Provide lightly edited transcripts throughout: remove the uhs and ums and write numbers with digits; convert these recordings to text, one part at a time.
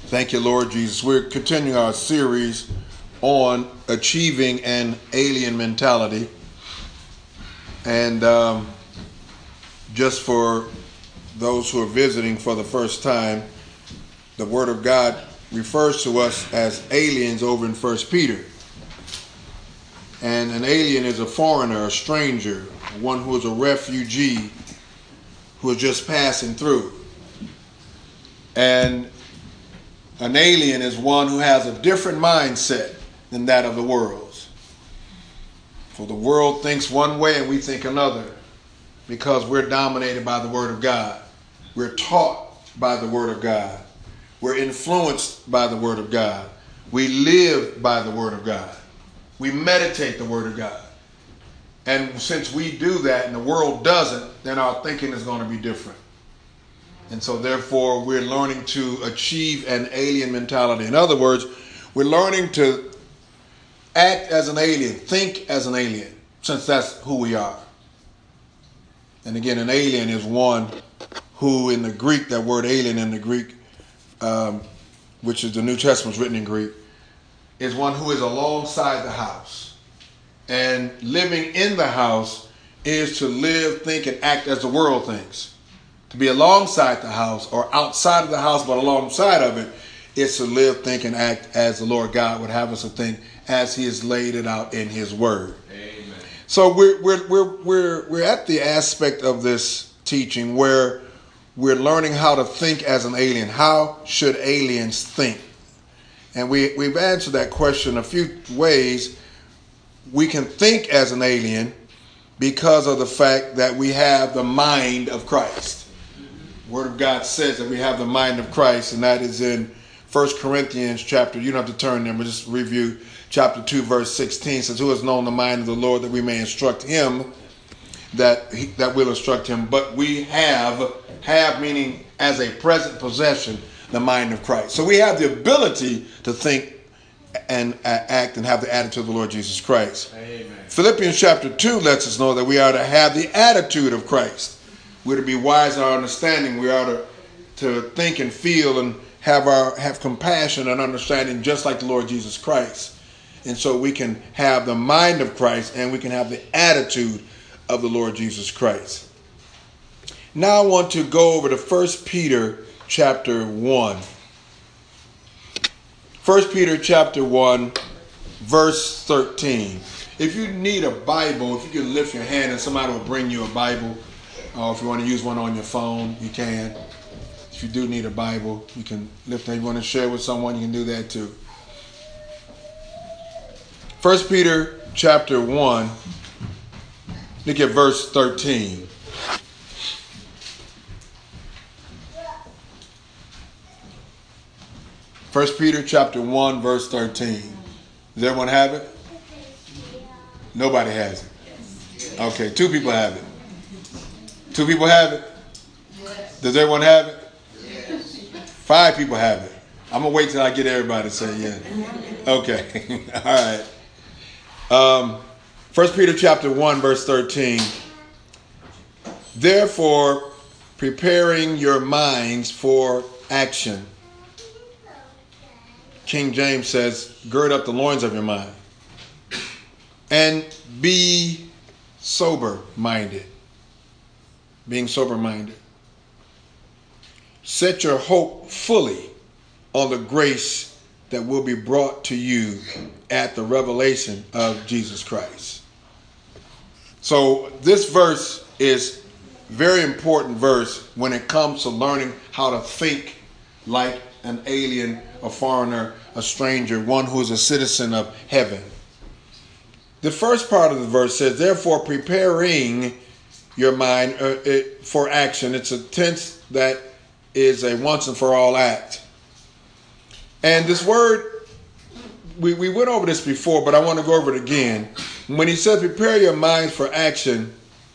Thank you, Lord Jesus. We're continuing our series on achieving an alien mentality. And just for those who are visiting for the first time, the Word of God refers to us as aliens over in 1 Peter. And an alien is a foreigner, a stranger, one who is a refugee who is just passing through. And an alien is one who has a different mindset than that of the world. For the world thinks one way and we think another, because we're dominated by the Word of God. We're taught by the Word of God. We're influenced by the Word of God. We live by the Word of God. We meditate the Word of God. And since we do that and the world doesn't, then our thinking is going to be different. And so therefore, we're learning to achieve an alien mentality. In other words, we're learning to act as an alien, think as an alien, since that's who we are. And again, an alien is one who in the Greek, that word alien in the Greek, which is the New Testament written in Greek, is one who is alongside the house. And living in the house is to live, think, and act as the world thinks. To be alongside the house or outside of the house but alongside of it is to live, think, and act as the Lord God would have us to think as He has laid it out in His Word. Amen. So we're at the aspect of this teaching where we're learning how to think as an alien. How should aliens think? And we've answered that question a few ways. We can think as an alien because of the fact that we have the mind of Christ. The Word of God says that we have the mind of Christ, and that is in 1 Corinthians chapter, you don't have to turn there, but just review chapter 2, verse 16. It says, who has known the mind of the Lord that we may instruct him, that will instruct him. But we have meaning as a present possession, the mind of Christ. So we have the ability to think and act and have the attitude of the Lord Jesus Christ. Amen. Philippians chapter 2 lets us know that we are to have the attitude of Christ. We're to be wise in our understanding. We are to think and feel and have compassion and understanding just like the Lord Jesus Christ. And so we can have the mind of Christ and we can have the attitude of the Lord Jesus Christ. Now I want to go over to 1 Peter chapter 1. 1 Peter chapter 1, verse 13. If you need a Bible, if you can lift your hand and somebody will bring you a Bible, or if you want to use one on your phone, you can. If you do need a Bible, you can lift it. If you want to share with someone, you can do that too. 1 Peter chapter 1, look at verse 13. First Peter chapter 1, verse 13. Does everyone have it? Nobody has it. Okay, 2 people have it. 2 people have it? Does everyone have it? 5 people have it. I'm going to wait till I get everybody to say yeah. Okay. All right. 1 Peter chapter 1, verse 13. Therefore, preparing your minds for action. King James says, gird up the loins of your mind. And be sober-minded. Being sober-minded. Set your hope fully on the grace that will be brought to you at the revelation of Jesus Christ. So this verse is a very important verse when it comes to learning how to think like an alien, a foreigner, a stranger, one who is a citizen of heaven. The first part of the verse says, therefore preparing your mind for action. It's a tense that is a once and for all act. And this word, we went over this before, but I want to go over it again. When he says prepare your minds for action,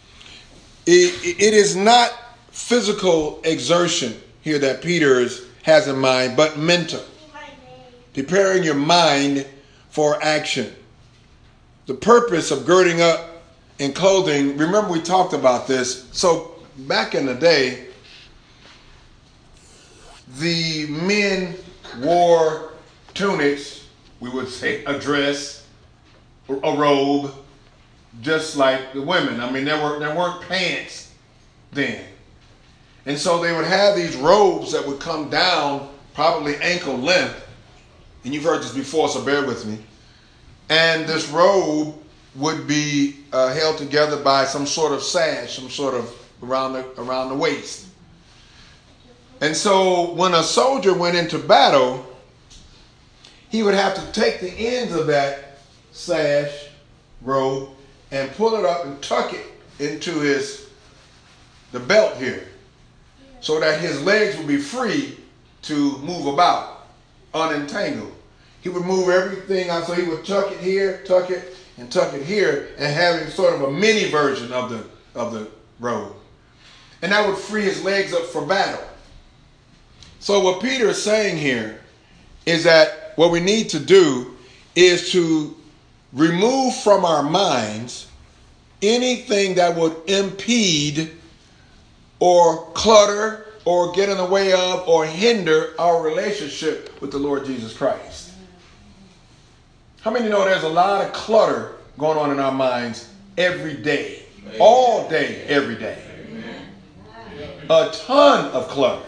it is not physical exertion here that Peter has in mind, but mental. Preparing your mind for action. The purpose of girding up and clothing, remember we talked about this. So back in the day, the men wore tunics, we would say a dress, a robe, just like the women. I mean, there weren't pants then. And so they would have these robes that would come down probably ankle length. And you've heard this before, so bear with me. And this robe would be held together by some sort of sash, some sort of around the waist. And so when a soldier went into battle, he would have to take the ends of that sash, robe, and pull it up and tuck it into the belt here, so that his legs would be free to move about, unentangled. He would move everything out, so he would tuck it here, tuck it, and tuck it here, and having sort of a mini version of the robe. And that would free his legs up for battle. So what Peter is saying here is that what we need to do is to remove from our minds anything that would impede or clutter or get in the way of or hinder our relationship with the Lord Jesus Christ. How many know there's a lot of clutter going on in our minds every day? Amen. All day, every day. Amen. A ton of clutter.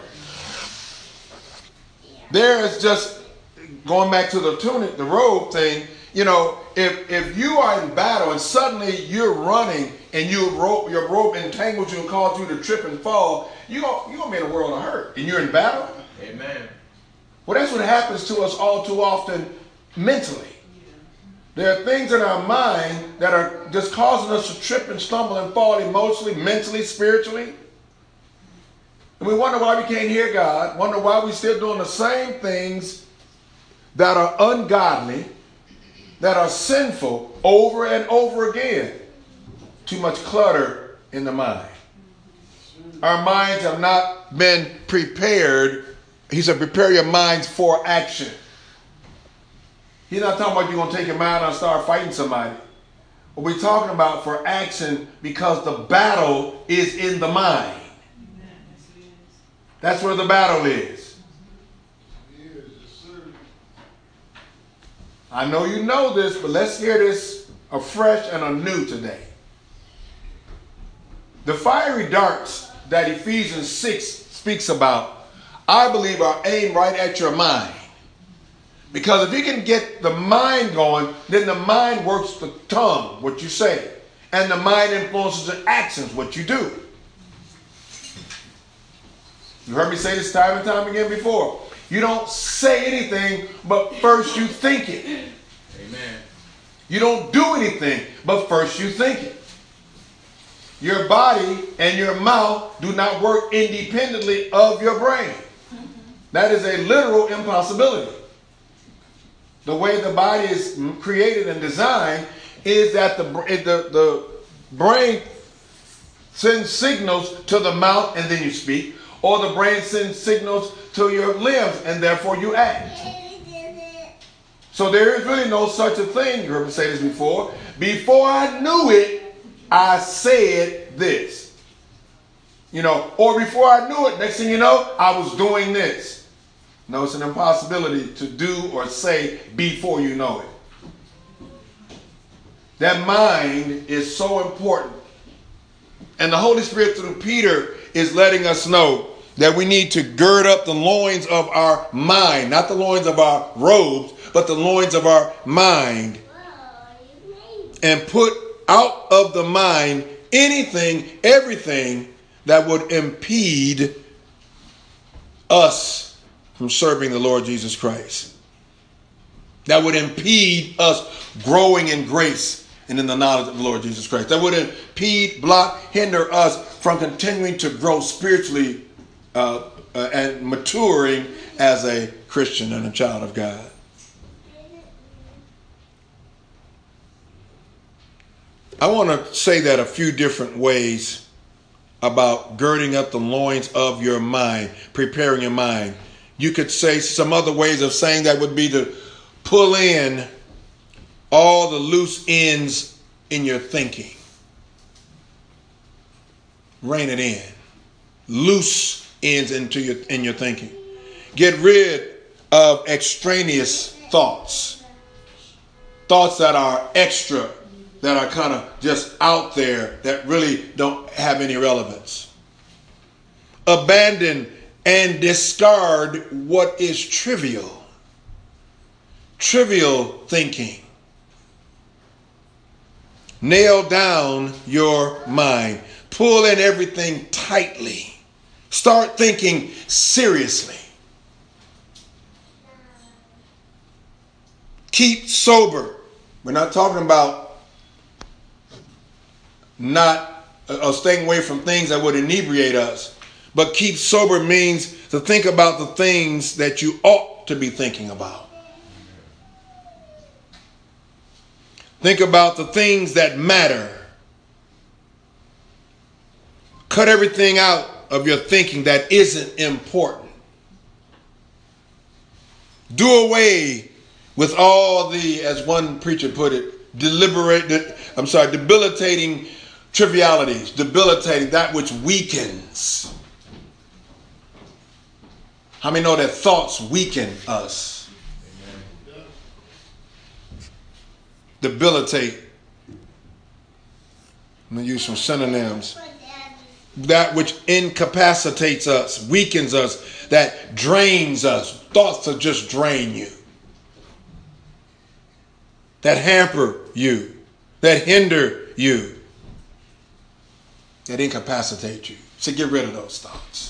There is just, going back to the tunic, the robe thing, you know, if you are in battle and suddenly you're running and your rope entangles you and causes you to trip and fall, you're going to be in a world of hurt. And you're in battle? Amen. Well, that's what happens to us all too often mentally. There are things in our mind that are just causing us to trip and stumble and fall emotionally, mentally, spiritually. And we wonder why we can't hear God, wonder why we're still doing the same things that are ungodly, that are sinful over and over again. Too much clutter in the mind. Our minds have not been prepared. He said, prepare your minds for action. He's not talking about you're going to take your mind out and start fighting somebody. What we're talking about for action, because the battle is in the mind. That's where the battle is. I know you know this, but let's hear this afresh and anew today. The fiery darts that Ephesians 6 speaks about, I believe, are aimed right at your mind. Because if you can get the mind going, then the mind works the tongue, what you say. And the mind influences the actions, what you do. You heard me say this time and time again before. You don't say anything, but first you think it. Amen. You don't do anything, but first you think it. Your body and your mouth do not work independently of your brain. That is a literal impossibility. The way the body is created and designed is that the brain sends signals to the mouth and then you speak, or the brain sends signals to your limbs and therefore you act. So there is really no such a thing, you heard me say this before. Before I knew it, I said this. You know, or before I knew it, next thing you know, I was doing this. No, it's an impossibility to do or say before you know it. That mind is so important. And the Holy Spirit through Peter is letting us know that we need to gird up the loins of our mind, not the loins of our robes, but the loins of our mind, and put out of the mind anything, everything that would impede us from serving the Lord Jesus Christ. That would impede us growing in grace and in the knowledge of the Lord Jesus Christ. That would impede, block, hinder us from continuing to grow spiritually and maturing as a Christian and a child of God. I want to say that a few different ways about girding up the loins of your mind, preparing your mind. You could say some other ways of saying that would be to pull in all the loose ends in your thinking. Rein it in. Loose ends in your thinking. Get rid of extraneous thoughts. Thoughts that are extra, that are kind of just out there, that really don't have any relevance. Abandon and discard what is trivial. Trivial thinking. Nail down your mind. Pull in everything tightly. Start thinking seriously. Keep sober. We're not talking about staying away from things that would inebriate us. But keep sober means to think about the things that you ought to be thinking about. Think about the things that matter. Cut everything out of your thinking that isn't important. Do away with all the, as one preacher put it, debilitating trivialities, debilitating that which weakens. How many know that thoughts weaken us? Amen. Debilitate. I'm going to use some synonyms. That which incapacitates us, weakens us, that drains us. Thoughts that just drain you. That hamper you. That hinder you. That incapacitate you. So get rid of those thoughts,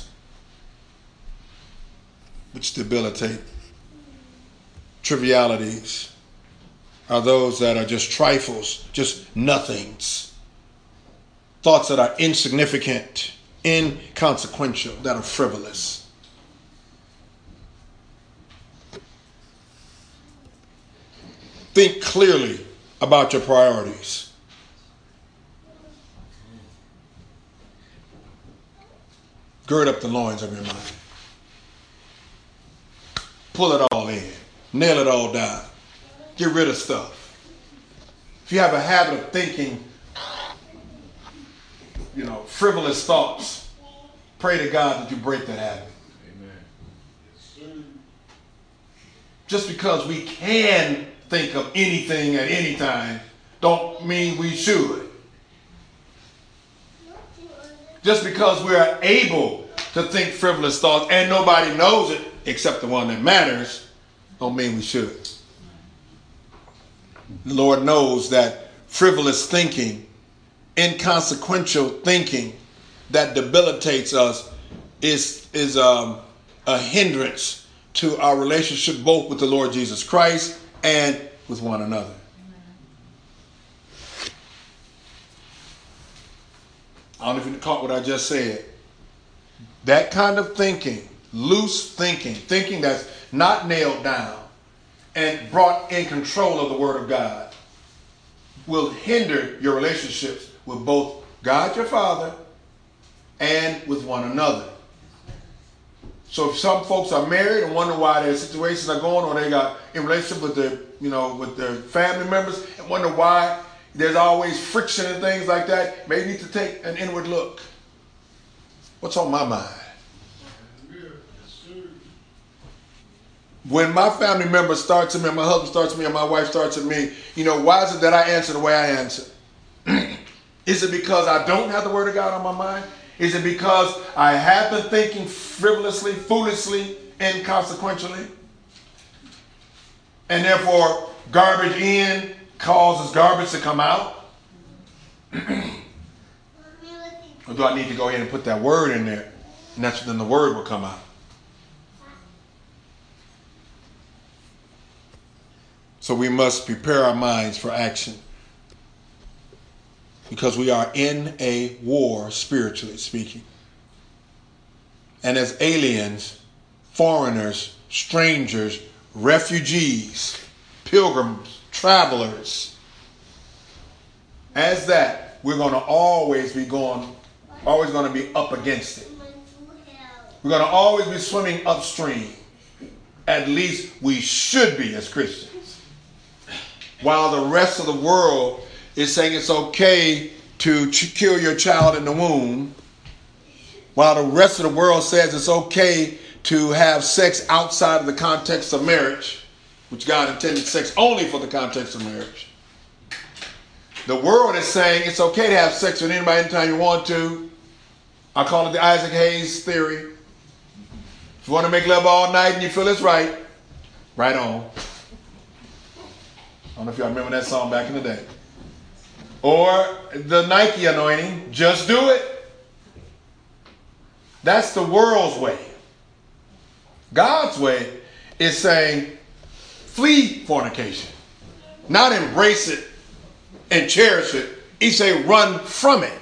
which debilitate. Trivialities are those that are just trifles, just nothings. Thoughts that are insignificant, inconsequential, that are frivolous. Think clearly about your priorities. Gird up the loins of your mind. Pull it all in. Nail it all down. Get rid of stuff. If you have a habit of thinking, frivolous thoughts, pray to God that you break that habit. Amen. Just because we can think of anything at any time, don't mean we should. Just because we are able to think frivolous thoughts and nobody knows it except the one that matters, don't mean we should. The Lord knows that frivolous thinking, inconsequential thinking that debilitates us is a hindrance to our relationship both with the Lord Jesus Christ and with one another. I don't know if you caught what I just said. That kind of thinking, loose thinking, thinking that's not nailed down and brought in control of the Word of God, will hinder your relationships with both God your Father and with one another. So if some folks are married and wonder why their situations are going, or they got in relationship with their family members and wonder why there's always friction and things like that, maybe you need to take an inward look. What's on my mind? When my family members start to me, my husband starts to me, or my wife starts to me, why is it that I answer the way I answer? Is it because I don't have the Word of God on my mind? Is it because I have been thinking frivolously, foolishly, inconsequentially? And therefore, garbage in causes garbage to come out? Or do I need to go ahead and put that word in there? And then the word will come out. So we must prepare our minds for action. Because we are in a war, spiritually speaking. And as aliens, foreigners, strangers, refugees, pilgrims, travelers, as that, we're going to always be up against it. We're going to always be swimming upstream. At least we should be as Christians. While the rest of the world is saying it's okay to kill your child in the womb, while the rest of the world says it's okay to have sex outside of the context of marriage, which God intended sex only for the context of marriage. The world is saying it's okay to have sex with anybody anytime you want to. I call it the Isaac Hayes theory. If you want to make love all night and you feel it's right, right on. I don't know if y'all remember that song back in the day. Or the Nike anointing, just do it. That's the world's way. God's way is saying, flee fornication. Not embrace it and cherish it. He say, run from it.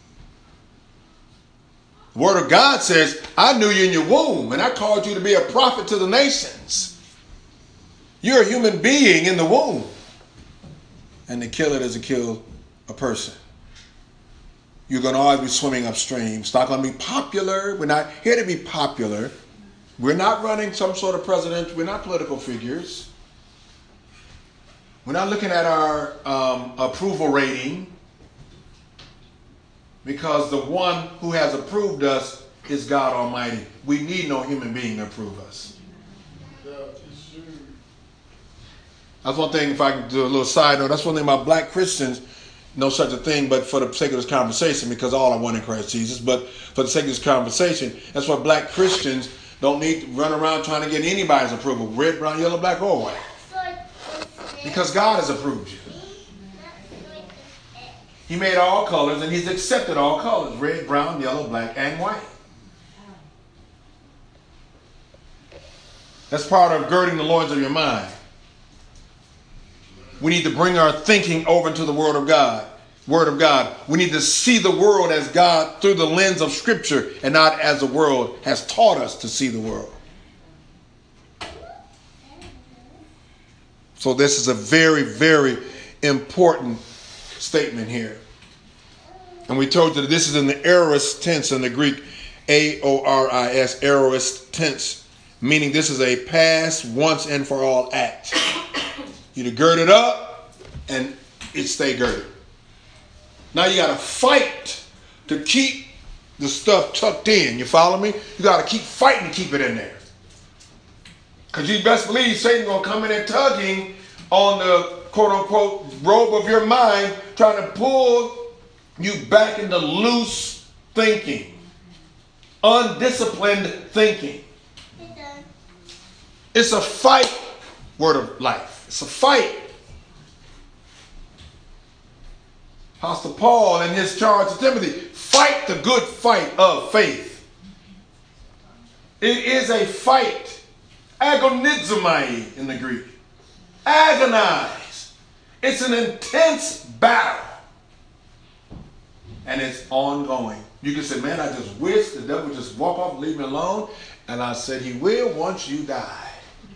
The Word of God says, I knew you in your womb, and I called you to be a prophet to the nations. You're a human being in the womb. And to kill it is to kill a person. You're going to always be swimming upstream. It's not going to be popular. We're not here to be popular. We're not running some sort of president. We're not political figures. We're not looking at our approval rating, because the one who has approved us is God Almighty. We need no human being to approve us. That's one thing, if I can do a little side note, that's one thing about black Christians, no such a thing, but for the sake of this conversation, because all I want in Christ Jesus, but for the sake of this conversation, that's why black Christians don't need to run around trying to get anybody's approval, red, brown, yellow, black, or white. Because God has approved you. He made all colors and He's accepted all colors, red, brown, yellow, black, and white. That's part of girding the loins of your mind. We need to bring our thinking over into the Word of God. Word of God. We need to see the world as God through the lens of Scripture and not as the world has taught us to see the world. So this is a very, very important statement here. And we told you that this is in the aorist tense in the Greek, A-O-R-I-S, aorist tense, meaning this is a past, once and for all act. You to gird it up and it stay girded. Now you got to fight to keep the stuff tucked in. You follow me? You got to keep fighting to keep it in there. Because you best believe Satan's going to come in and tugging on the quote-unquote robe of your mind, trying to pull you back into loose thinking, undisciplined thinking. It's a fight, word of life. It's a fight. Apostle Paul in his charge to Timothy, fight the good fight of faith. It is a fight. Agonizomai in the Greek. Agonize. It's an intense battle. And it's ongoing. You can say, man, I just wish the devil would just walk off and leave me alone. And I said, he will once you die.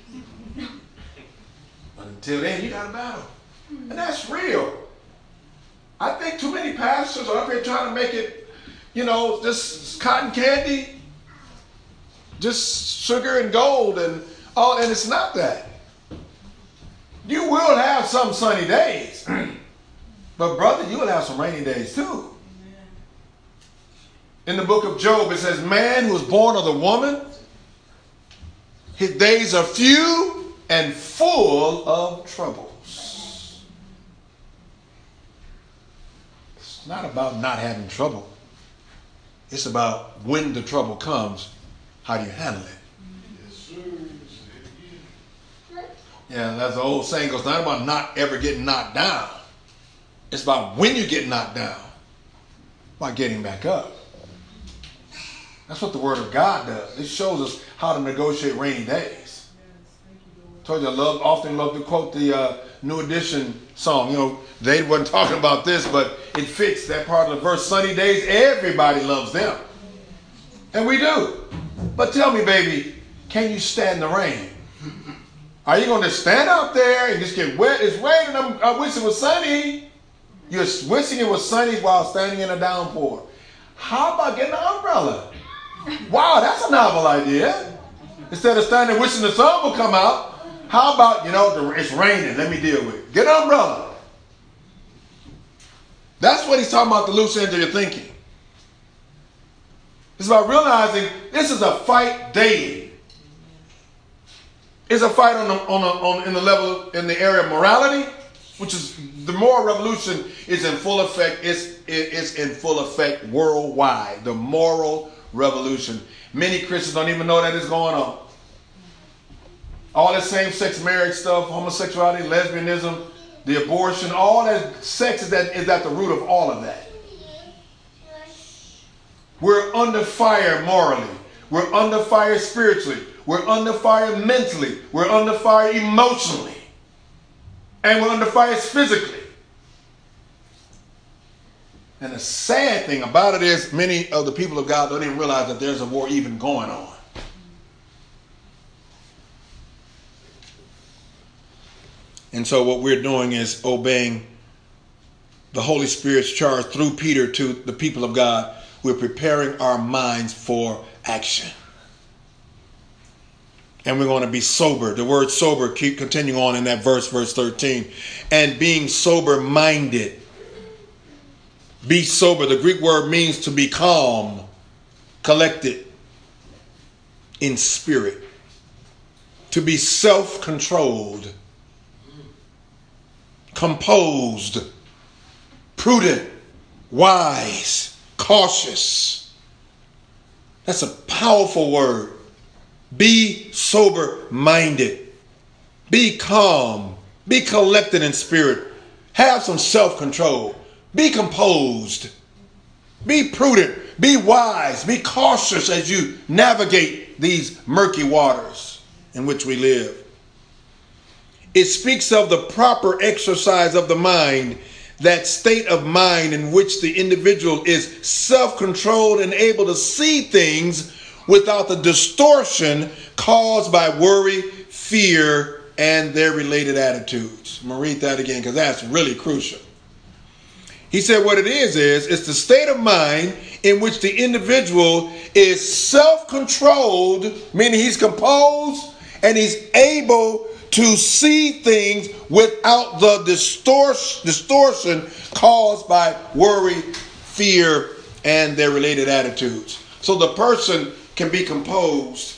But until then, you got a battle. And that's real. I think too many pastors are up here trying to make it, just cotton candy, just sugar and gold and all, and it's not that. You will have some sunny days, but brother, you will have some rainy days too. In the book of Job, it says, man who is born of the woman, his days are few and full of troubles. It's not about not having trouble. It's about when the trouble comes, how do you handle it? Yeah, that's the old saying goes, not about not ever getting knocked down. It's about when you get knocked down, about getting back up. That's what the Word of God does. It shows us how to negotiate rainy days. I told you I often love to quote the New Edition song. They wasn't talking about this, but it fits that part of the verse. Sunny days, everybody loves them. And we do. But tell me, baby, can you stand the rain? Are you going to stand out there and just get wet? It's raining. I wish it was sunny. You're wishing it was sunny while standing in a downpour. How about getting an umbrella? Wow, that's a novel idea. Instead of standing wishing the sun will come out, how about, it's raining, let me deal with it. Get an umbrella. That's what he's talking about, the loose end of your thinking. It's about realizing this is a fight daily. It's a fight in the area of morality, which is the moral revolution is in full effect. It's in full effect worldwide. The moral revolution. Many Christians don't even know that it's going on. All that same-sex marriage stuff, homosexuality, lesbianism, the abortion, all that sex is at the root of all of that. We're under fire morally. We're under fire spiritually. We're under fire mentally. We're under fire emotionally. And we're under fire physically. And the sad thing about it is many of the people of God don't even realize that there's a war even going on. And so what we're doing is obeying the Holy Spirit's charge through Peter to the people of God. We're preparing our minds for action. And we're going to be sober. The word sober, keep continuing on in that verse 13. And being sober-minded. Be sober. The Greek word means to be calm, collected in spirit. To be self-controlled, composed, prudent, wise, cautious. That's a powerful word. Be sober-minded. Be calm. Be collected in spirit. Have some self-control. Be composed. Be prudent. Be wise. Be cautious as you navigate these murky waters in which we live. It speaks of the proper exercise of the mind, that state of mind in which the individual is self-controlled and able to see things without the distortion caused by worry, fear, and their related attitudes. I'm going to read that again because that's really crucial. He said what it is it's the state of mind in which the individual is self-controlled, meaning he's composed and he's able to see things without the distortion caused by worry, fear, and their related attitudes. So the person can be composed.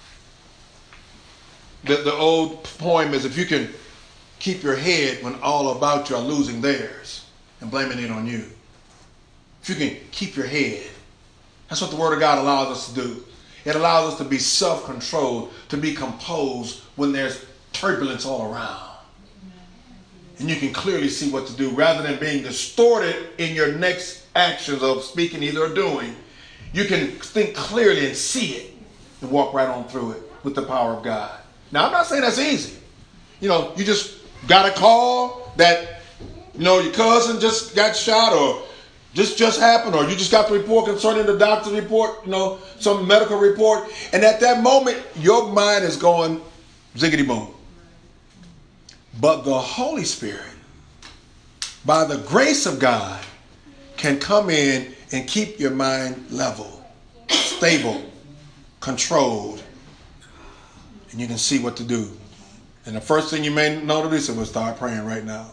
The old poem is, if you can keep your head when all about you are losing theirs and blaming it on you. If you can keep your head. That's what the Word of God allows us to do. It allows us to be self-controlled, to be composed when there's turbulence all around. And you can clearly see what to do rather than being distorted in your next actions of speaking either or doing. You can think clearly and see it and walk right on through it with the power of God. Now, I'm not saying that's easy. You just got a call that, your cousin just got shot or this just happened, or you just got the report concerning the doctor's report, some medical report. And at that moment, your mind is going ziggity boom. But the Holy Spirit, by the grace of God, can come in and keep your mind level, stable, controlled, and you can see what to do. And the first thing you may know to do is to start praying right now.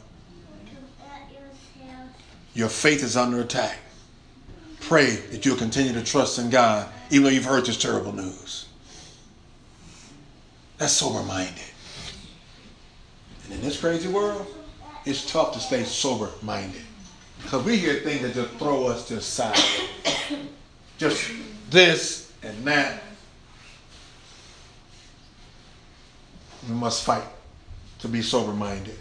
Your faith is under attack. Pray that you'll continue to trust in God, even though you've heard this terrible news. That's sober-minded. And in this crazy world, it's tough to stay sober-minded. Because we hear things that just throw us to the side. Just this and that. We must fight to be sober-minded.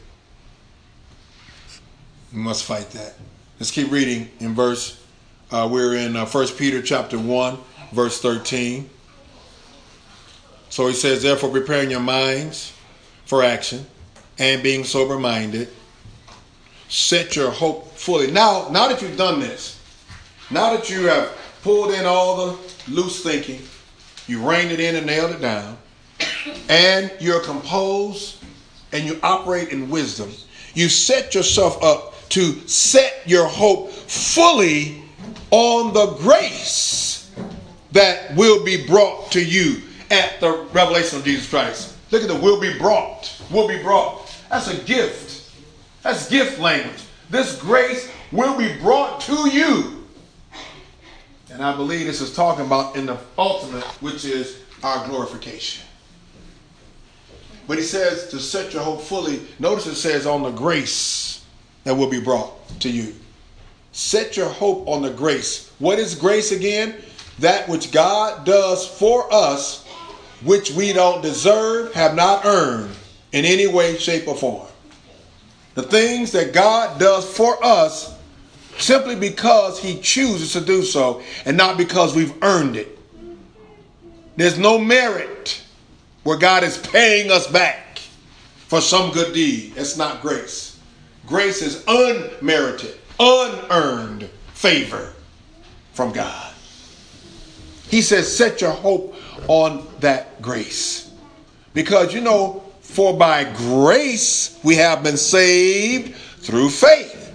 We must fight that. Let's keep reading in verse. We're in 1 Peter chapter 1, verse 13. So he says, therefore preparing your minds for action and being sober-minded, set your hope fully. Now that you've done this, now that you have pulled in all the loose thinking, you reined it in and nailed it down, and you're composed and you operate in wisdom, you set yourself up to set your hope fully on the grace that will be brought to you at the revelation of Jesus Christ. Look at the will be brought. Will be brought. That's a gift. That's gift language. This grace will be brought to you. And I believe this is talking about in the ultimate, which is our glorification. But he says to set your hope fully. Notice it says on the grace that will be brought to you. Set your hope on the grace. What is grace again? That which God does for us, which we don't deserve, have not earned in any way, shape, or form. The things that God does for us simply because he chooses to do so and not because we've earned it. There's no merit where God is paying us back for some good deed. It's not grace. Grace is unmerited, unearned favor from God. He says, set your hope on that grace. Because, for by grace we have been saved through faith.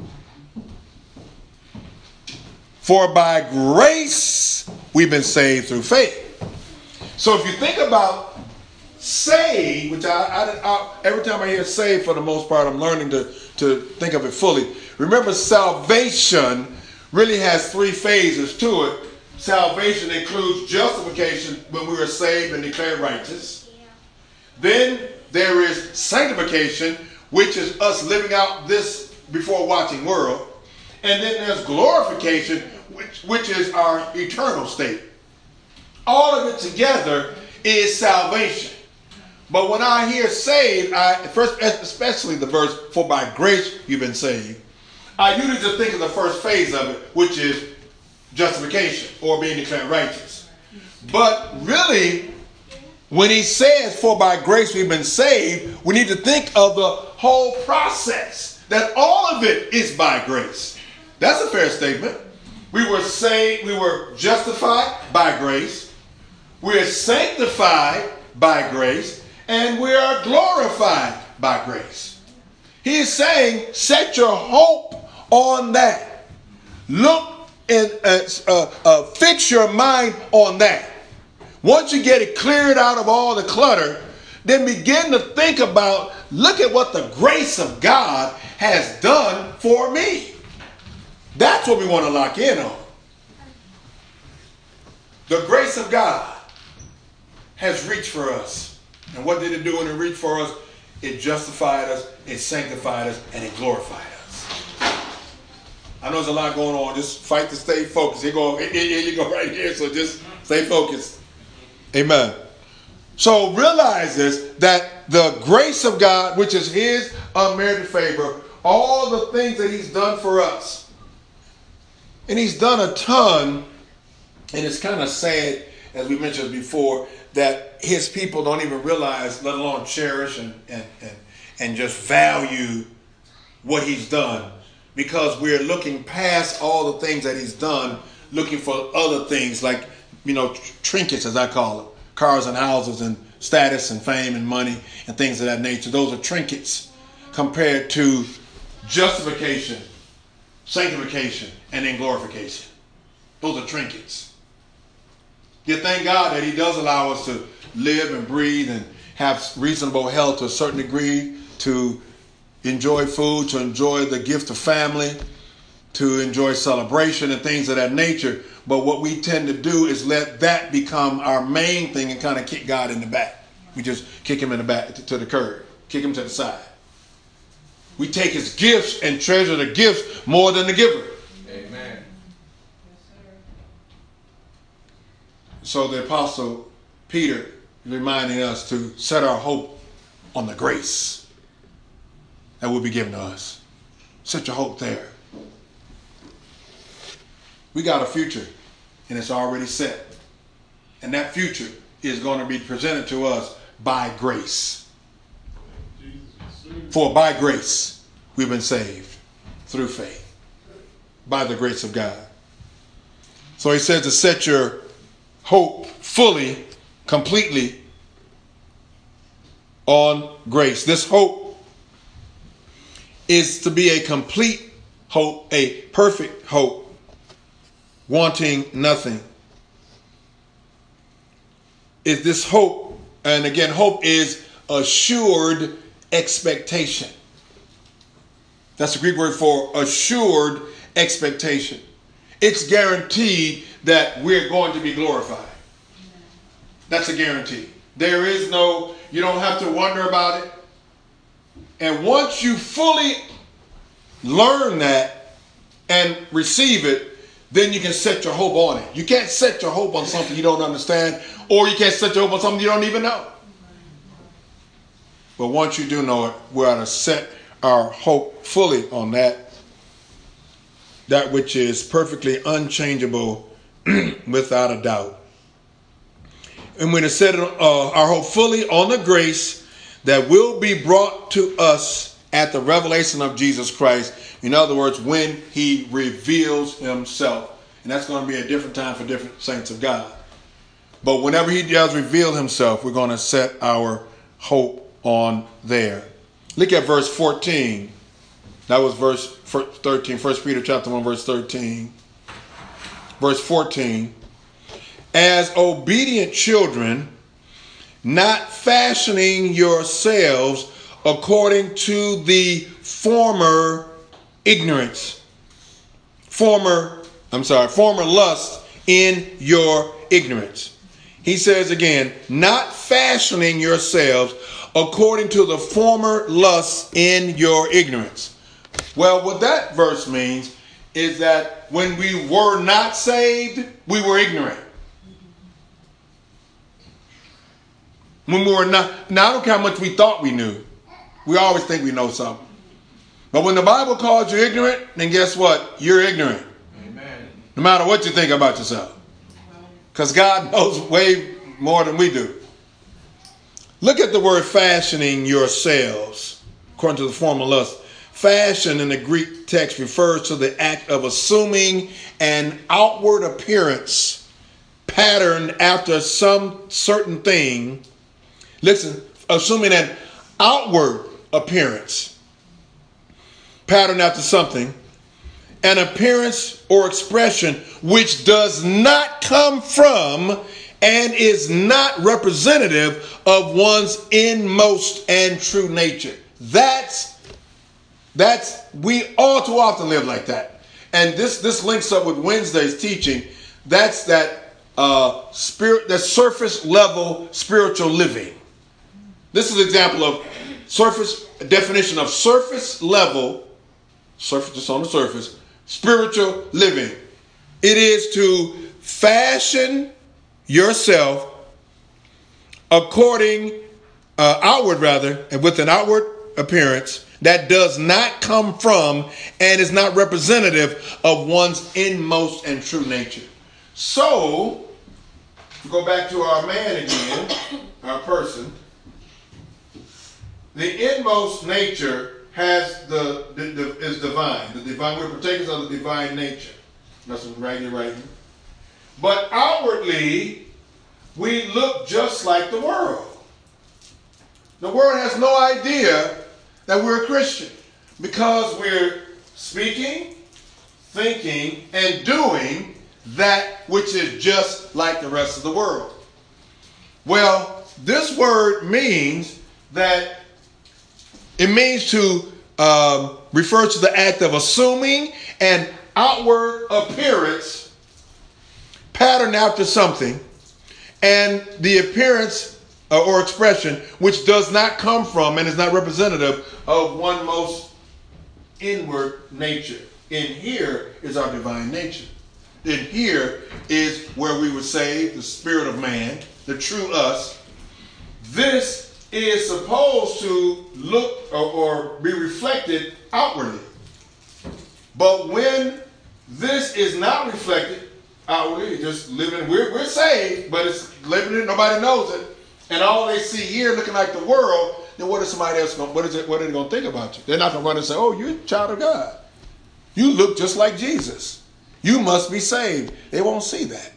For by grace we've been saved through faith. So if you think about saved, which I every time I hear saved, for the most part, I'm learning to think of it fully. Remember, salvation really has three phases to it. Salvation includes justification when we are saved and declared righteous. Then there is sanctification, which is us living out this before watching world. And then there's glorification, which is our eternal state. All of it together is salvation. But when I hear saved, first, especially the verse, for by grace you've been saved, I usually just think of the first phase of it, which is justification or being declared righteous. But really, when he says, for by grace we've been saved, we need to think of the whole process, that all of it is by grace. That's a fair statement. We were saved, we were justified by grace. We are sanctified by grace. And we are glorified by grace. He is saying, set your hope on that. Look and fix your mind on that. Once you get it cleared out of all the clutter, then begin to think about, look at what the grace of God has done for me. That's what we want to lock in on. The grace of God has reached for us. And what did it do when it reached for us? It justified us, it sanctified us, and it glorified us. I know there's a lot going on. Just fight to stay focused. Here you go right here. So just stay focused. Amen. So realize this, that the grace of God, which is his unmerited favor, all the things that he's done for us. And he's done a ton. And it's kind of sad, as we mentioned before, that his people don't even realize, let alone cherish and just value what he's done. Because we're looking past all the things that he's done, looking for other things like, trinkets, as I call them. Cars and houses and status and fame and money and things of that nature. Those are trinkets compared to justification, sanctification, and then glorification. Those are trinkets. You thank God that he does allow us to live and breathe and have reasonable health to a certain degree, to enjoy food, to enjoy the gift of family, to enjoy celebration and things of that nature. But what we tend to do is let that become our main thing and kind of kick God in the back. We just kick him in the back to the curb, kick him to the side. We take his gifts and treasure the gifts more than the giver. Amen. So the Apostle Peter is reminding us to set our hope on the grace that will be given to us. Set your hope there. We got a future, and it's already set. And that future is going to be presented to us by grace. For by grace we've been saved through faith. By the grace of God. So he says to set your hope fully, completely on grace. This hope is to be a complete hope, a perfect hope, wanting nothing. Is this hope, and again, hope is assured expectation. That's the Greek word for assured expectation. It's guaranteed that we're going to be glorified. That's a guarantee. There is no You don't have to wonder about it. And once you fully learn that and receive it, then you can set your hope on it. You can't set your hope on something you don't understand, or you can't set your hope on something you don't even know. But once you do know it, we ought to set our hope fully on that which is perfectly unchangeable without a doubt. And we're to set our hope fully on the grace that will be brought to us at the revelation of Jesus Christ. In other words, when he reveals himself. And that's going to be a different time for different saints of God. But whenever he does reveal himself, we're going to set our hope on there. Look at verse 14. That was verse 13. 1 Peter chapter 1, verse 13. Verse 14. As obedient children, not fashioning yourselves according to the former ignorance. Former lust in your ignorance. He says again, not fashioning yourselves according to the former lusts in your ignorance. Well, what that verse means is that when we were not saved, we were ignorant. When we were not, now I don't care how much we thought we knew. We always think we know something. But when the Bible calls you ignorant, then guess what? You're ignorant. Amen. No matter what you think about yourself. Because God knows way more than we do. Look at the word fashioning yourselves, according to the former lust. Fashion in the Greek text refers to the act of assuming an outward appearance patterned after some certain thing. Listen, assuming an outward appearance patterned after something, an appearance or expression which does not come from and is not representative of one's inmost and true nature. We all too often live like that. And this links up with Wednesday's teaching. That's that surface level spiritual living. This is an example of definition of surface level, just on the surface, spiritual living. It is to fashion yourself with an outward appearance that does not come from and is not representative of one's inmost and true nature. So, to go back to our man again, our person, the inmost nature is divine. The divine, we're partakers of the divine nature. That's what right. But outwardly, we look just like the world. The world has no idea that we're a Christian because we're speaking, thinking, and doing that which is just like the rest of the world. Well, this word means that it means to refer to the act of assuming an outward appearance patterned after something, and the appearance or expression which does not come from and is not representative of one most inward nature. In here is our divine nature. In here is where we were saved, the spirit of man, the true us. This is supposed to look or be reflected outwardly. But when this is not reflected outwardly, just living, we're saved, but it's living in, nobody knows it. And all they see here looking like the world, then what is somebody else going, what are they going to think about you? They're not going to run and say, oh, you're a child of God. You look just like Jesus. You must be saved. They won't see that.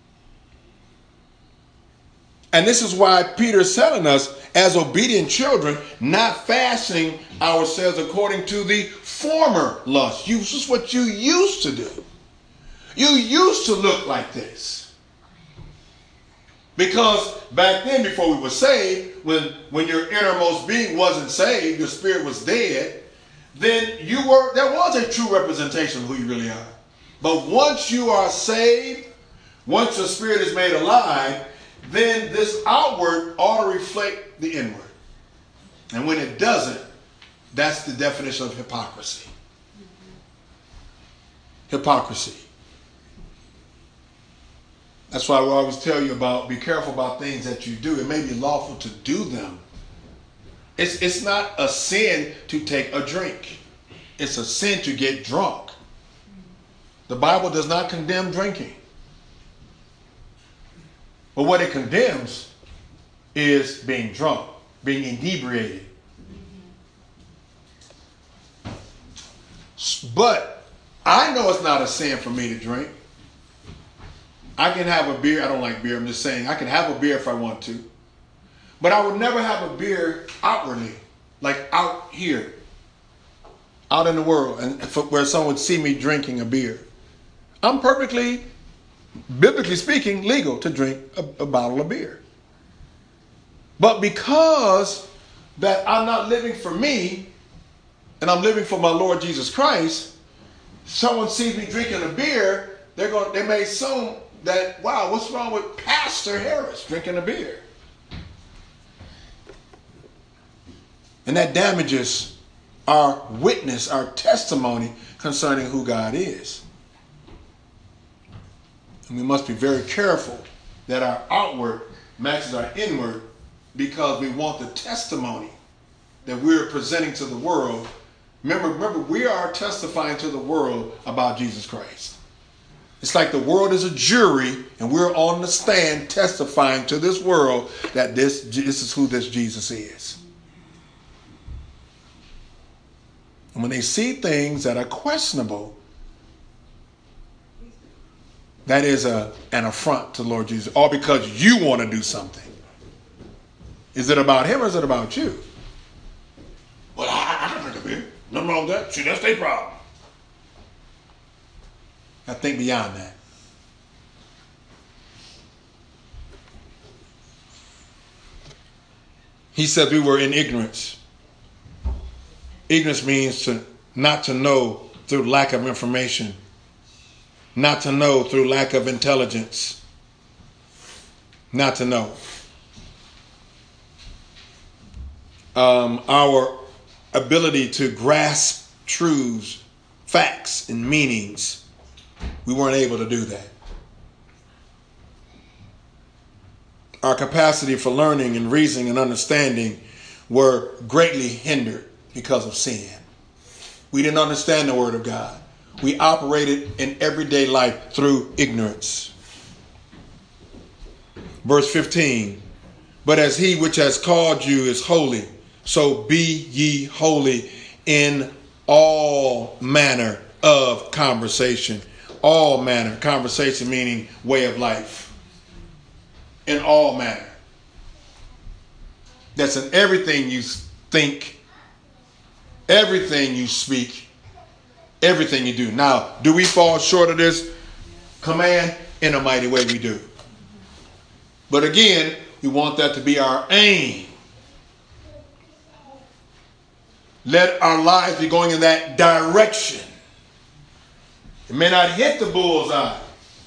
And this is why Peter is telling us, as obedient children, not fashioning ourselves according to the former lust. This is what you used to do. You used to look like this. Because back then, before we were saved, when your innermost being wasn't saved, your spirit was dead, then there was a true representation of who you really are. But once you are saved, once your spirit is made alive, then this outward ought to reflect the inward. And when it doesn't, that's the definition of hypocrisy. Hypocrisy. That's why I always tell you about, be careful about things that you do. It may be lawful to do them. It's not a sin to take a drink. It's a sin to get drunk. The Bible does not condemn drinking. But what it condemns is being drunk, being inebriated. But I know it's not a sin for me to drink. I can have a beer. I don't like beer. I'm just saying I can have a beer if I want to. But I would never have a beer outwardly, like out here, out in the world, and where someone would see me drinking a beer. I'm perfectly, biblically speaking, legal to drink a bottle of beer. But because that I'm not living for me, and I'm living for my Lord Jesus Christ, someone sees me drinking a beer, they may assume that, wow, what's wrong with Pastor Harris drinking a beer? And that damages our witness, our testimony concerning who God is. And we must be very careful that our outward matches our inward, because we want the testimony that we're presenting to the world. Remember, we are testifying to the world about Jesus Christ. It's like the world is a jury and we're on the stand testifying to this world that this is who this Jesus is. And when they see things that are questionable, that is an affront to the Lord Jesus, all because you want to do something. Is it about him or is it about you? Well, I don't drink a beer. Nothing wrong with that. See, that's their problem. I think beyond that. He said we were in ignorance. Ignorance means not to know through lack of information, not to know through lack of intelligence, not to know. Our ability to grasp truths, facts, and meanings, we weren't able to do that. Our capacity for learning and reasoning and understanding were greatly hindered because of sin. We didn't understand the Word of God. We operated in everyday life through ignorance. Verse 15, but as he which has called you is holy, so be ye holy in all manner of conversation. All manner, conversation meaning way of life. In all manner. That's in everything you think, everything you speak, everything you do. Now, do we fall short of this command? In a mighty way we do. But again, we want that to be our aim. Let our lives be going in that direction. It may not hit the bullseye.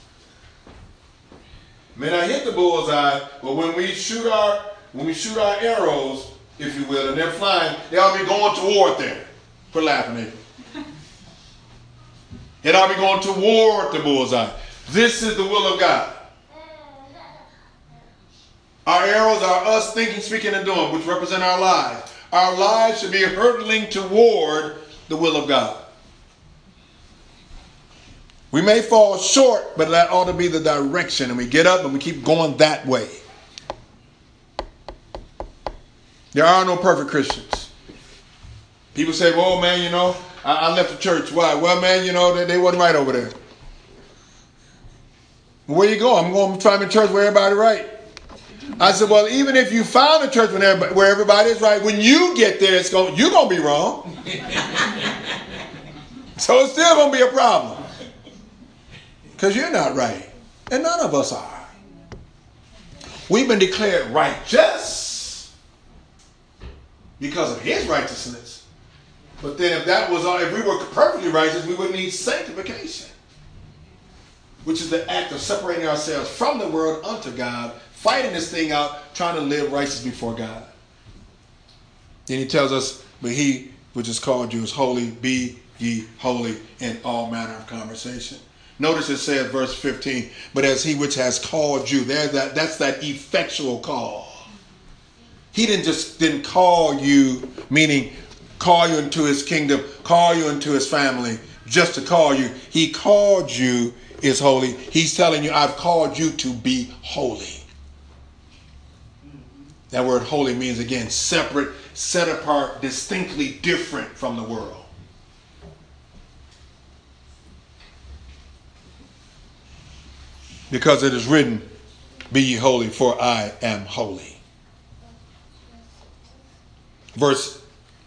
But when we shoot our arrows, if you will, and they're flying, they ought to be going toward there. For laughing at me. It ought to be going toward the bullseye. This is the will of God. Our arrows are us thinking, speaking, and doing, which represent our lives. Our lives should be hurtling toward the will of God. We may fall short, but that ought to be the direction. And we get up and we keep going that way. There are no perfect Christians. People say, well, man, I left the church. Why? Well, man, they wasn't right over there. Where you go? I'm going to find a church where everybody right. I said, well, even if you found a church where everybody is right, when you get there, you're going to be wrong. So it's still going to be a problem. Because you're not right. And none of us are. We've been declared righteous because of his righteousness. But then if we were perfectly righteous, we would need sanctification, which is the act of separating ourselves from the world unto God, fighting this thing out, trying to live righteous before God. Then he tells us, but he which is called you is holy, be ye holy in all manner of conversation. Notice it says, verse 15, but as he which has called you, that's that effectual call. He didn't call you, meaning call you into his kingdom, call you into his family, just to call you. He called you is holy. He's telling you, I've called you to be holy. That word holy means, again, separate, set apart, distinctly different from the world. Because it is written, be ye holy, for I am holy. Verse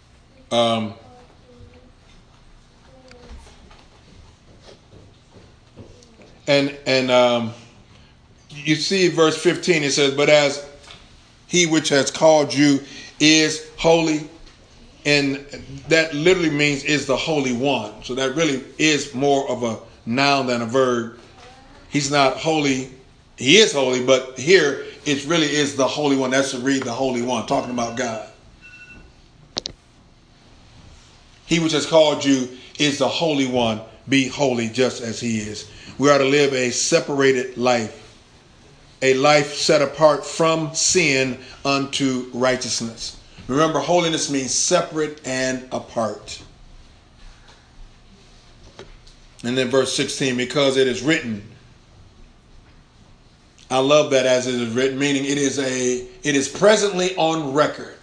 you see verse 15, it says, but as he which has called you is holy, and that literally means is the Holy One. So that really is more of a noun than a verb. He's not holy. He is holy, but here it really is the Holy One. That's to read the Holy One, talking about God. He which has called you is the Holy One. Be holy just as he is. We are to live a separated life. A life set apart from sin unto righteousness. Remember, holiness means separate and apart. And then verse 16, because it is written. I love that, as it is written, meaning it is presently on record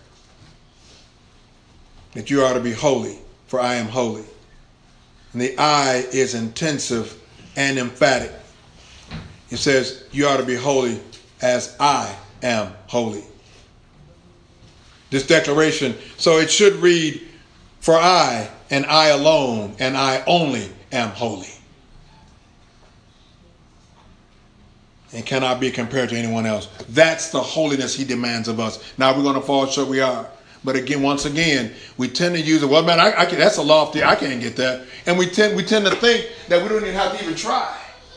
that you are to be holy, for I am holy. And the I is intensive and emphatic. It says, you are to be holy as I am holy. This declaration, so it should read, for I and I alone and I only am holy. And cannot be compared to anyone else. That's the holiness he demands of us. Now we're going to fall short, we are. But again, once again, we tend to use it. Well, man, I can, that's a lofty. I can't get that. And we tend to think that we don't even have to even try.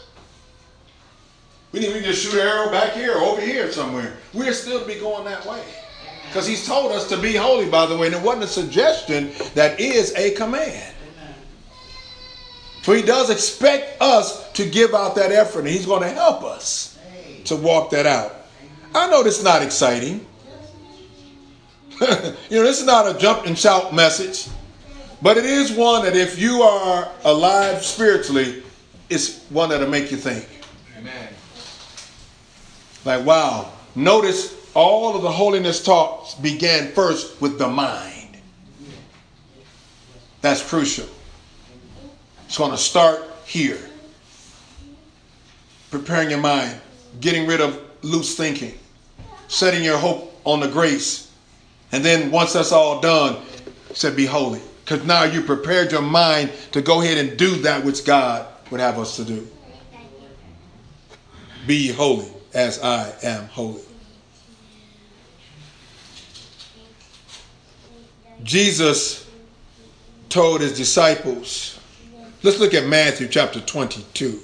We can just shoot an arrow back here or over here somewhere. We'll still be going that way. Because he's told us to be holy, by the way. And it wasn't a suggestion. That is a command. So he does expect us to give out that effort. And he's going to help us to walk that out. I know this is not exciting. This is not a jump and shout message. But it is one that if you are alive spiritually, it's one that'll make you think. Amen. Like, wow. Notice all of the holiness talks began first with the mind. That's crucial. It's going to start here. Preparing your mind. Getting rid of loose thinking. Setting your hope on the grace. And then once that's all done, it said be holy. Because now you prepared your mind to go ahead and do that which God would have us to do. Be ye holy as I am holy. Jesus told his disciples, let's look at Matthew chapter 22.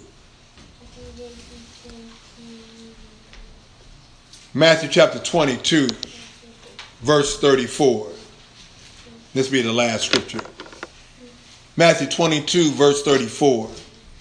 Matthew chapter 22, verse 34. This will be the last scripture. Matthew 22, verse 34.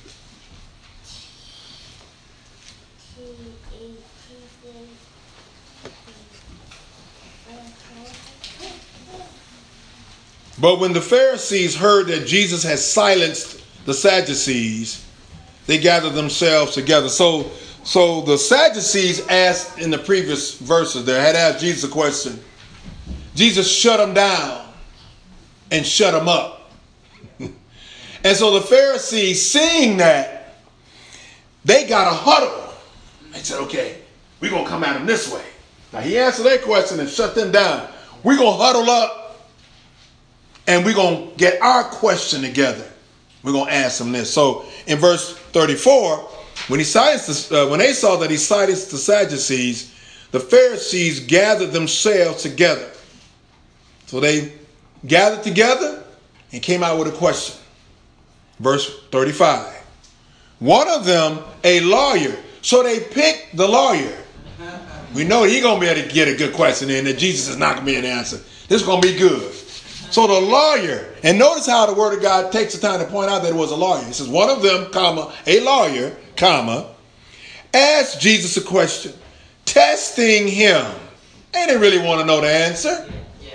But when the Pharisees heard that Jesus had silenced the Sadducees, they gathered themselves together. So the Sadducees asked in the previous verses there, had asked Jesus a question. Jesus shut them down and shut them up. And so the Pharisees, seeing that, they got a huddle. They said, okay, we're going to come at him this way. Now he answered their question and shut them down. We're going to huddle up. And we're going to get our question together. We're going to ask him this. So in verse 34, when they saw that he silenced the Sadducees, the Pharisees gathered themselves together. So they gathered together and came out with a question. Verse 35. One of them, a lawyer. So they picked the lawyer. We know he's going to be able to get a good question in, that Jesus is not going to be able to answer. This is going to be good. So the lawyer, and notice how the word of God takes the time to point out that it was a lawyer. It says, one of them, comma, a lawyer, comma, asked Jesus a question, testing him. They didn't really want to know the answer.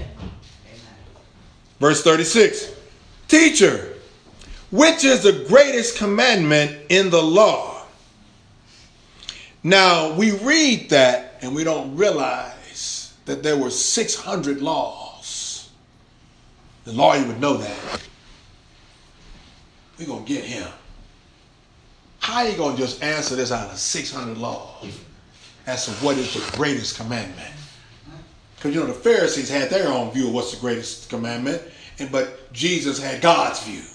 Verse 36, teacher, which is the greatest commandment in the law? Now, we read that and we don't realize that there were 600 laws. The lawyer would know that. We're going to get him. How are you going to just answer this out of 600 laws as to what is the greatest commandment? Because, the Pharisees had their own view of what's the greatest commandment, but Jesus had God's view.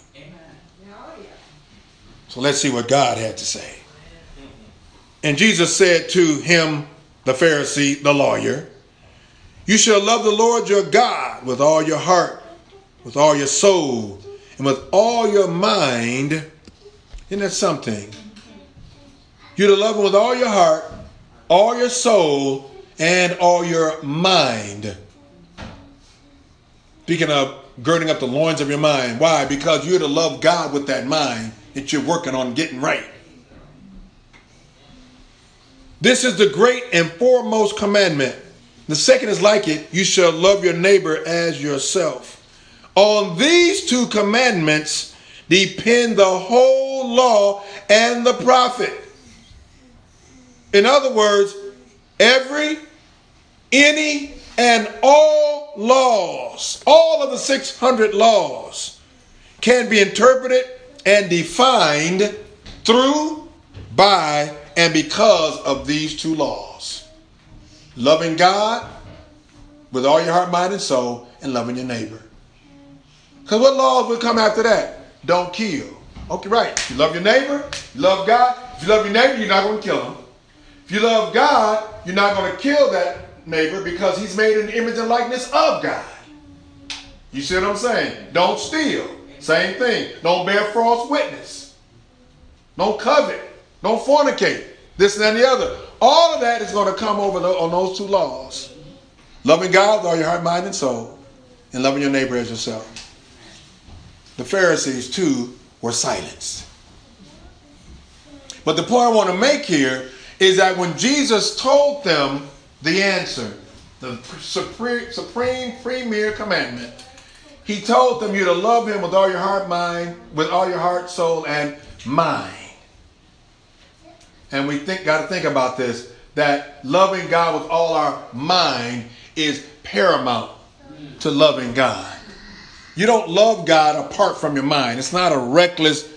So let's see what God had to say. And Jesus said to him, the Pharisee, the lawyer, you shall love the Lord your God with all your heart, with all your soul, and with all your mind. Isn't that something? You're to love him with all your heart, all your soul, and all your mind. Speaking of girding up the loins of your mind. Why? Because you're to love God with that mind that you're working on getting right. This is the great and foremost commandment. The second is like it. You shall love your neighbor as yourself. On these two commandments depend the whole law and the prophet. In other words, any, and all laws, all of the 600 laws can be interpreted and defined through, by, and because of these two laws. Loving God with all your heart, mind, and soul, and loving your neighbor. Because what laws will come after that? Don't kill. Okay, right. You love your neighbor, you love God. If you love your neighbor, you're not going to kill him. If you love God, you're not going to kill that neighbor because he's made in the image and likeness of God. You see what I'm saying? Don't steal. Same thing. Don't bear false witness. Don't covet. Don't fornicate. This and that and the other. All of that is going to come over on those two laws. Loving God with all your heart, mind, and soul, and loving your neighbor as yourself. The Pharisees, too, were silenced. But the point I want to make here is that when Jesus told them the answer, the supreme premier commandment, he told them you're to love him with all your heart, mind, with all your heart, soul, and mind. And we got to think about this, that loving God with all our mind is paramount to loving God. You don't love God apart from your mind. It's not a reckless,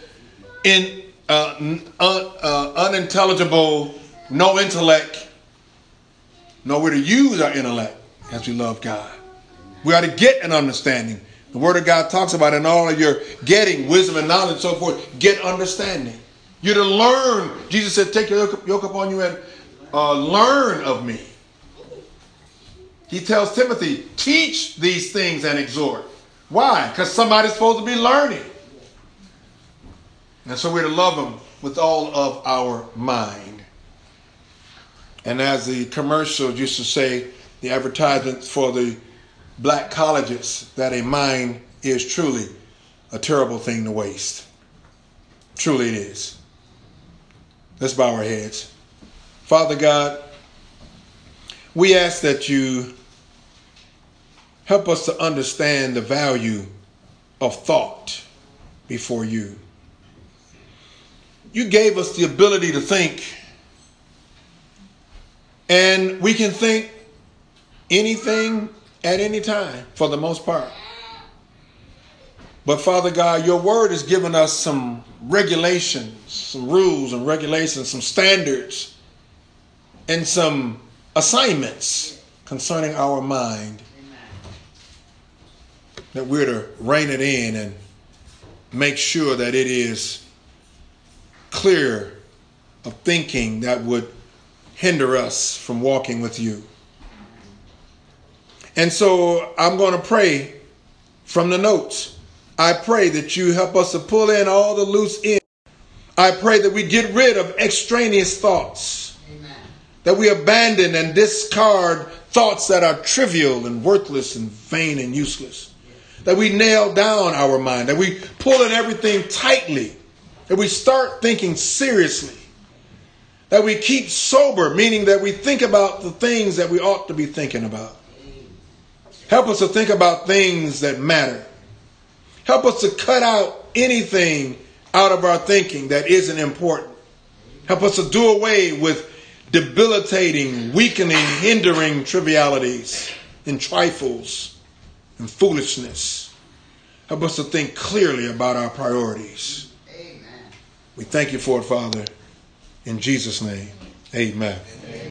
unintelligible, no intellect. No, we're to use our intellect as we love God. We are to get an understanding. The Word of God talks about in all of your getting wisdom and knowledge and so forth, get understanding. You're to learn. Jesus said, take your yoke upon you and learn of me. He tells Timothy, teach these things and exhort. Why? Because somebody's supposed to be learning. And so we're to love him with all of our mind. And as the commercial used to say, the advertisement for the black colleges, that a mind is truly a terrible thing to waste. Truly it is. Let's bow our heads. Father God, we ask that you help us to understand the value of thought before you. You gave us the ability to think, and we can think anything at any time for the most part. But Father God, your word has given us some regulations, some rules and regulations, some standards, and some assignments concerning our mind. That we're to rein it in and make sure that it is clear of thinking that would hinder us from walking with you. And so I'm going to pray from the notes. I pray that you help us to pull in all the loose ends. I pray that we get rid of extraneous thoughts. Amen. That we abandon and discard thoughts that are trivial and worthless and vain and useless. That we nail down our mind. That we pull in everything tightly. That we start thinking seriously. That we keep sober, meaning that we think about the things that we ought to be thinking about. Help us to think about things that matter. Help us to cut out anything out of our thinking that isn't important. Help us to do away with debilitating, weakening, hindering trivialities and trifles and foolishness. Help us to think clearly about our priorities. Amen. We thank you for it, Father. In Jesus' name, amen.